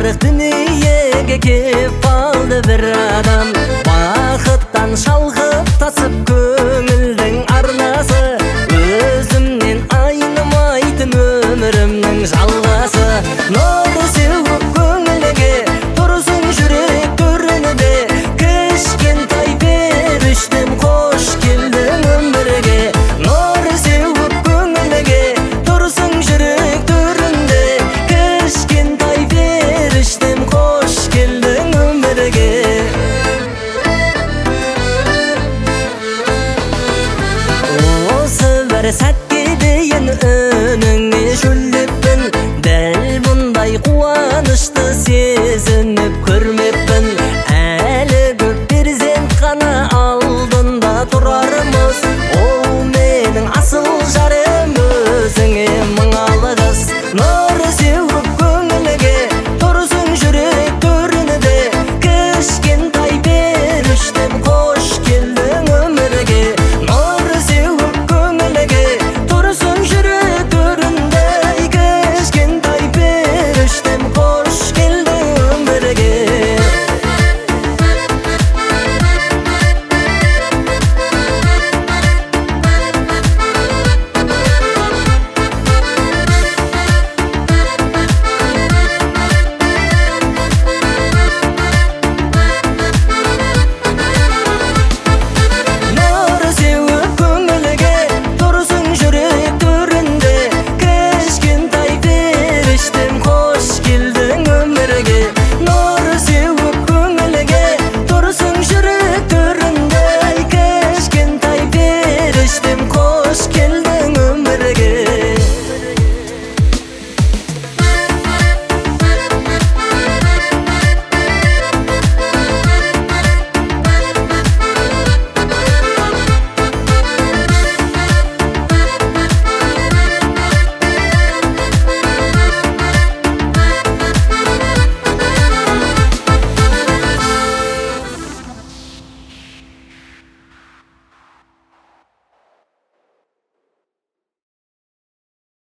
жарык дүниеге кеп калды бир адам. Бакыттан шалгып тасып көңүлдүн арнасы, өзүмден айнымайтын өмүрүмдүн жалгасы. Нор сөгүп көңүлгө турсун жүрөк төрүнүдө, кичкентай бериштем кош келдиң өмүргө. Нор сөгүп көңүлгө турсун жүрөк төрүндө, кичкентай бериштем кош келдиң өмүргө. Осы бір сәтке дейін өніңе шөлдеппін, дәл бұндай қуанышты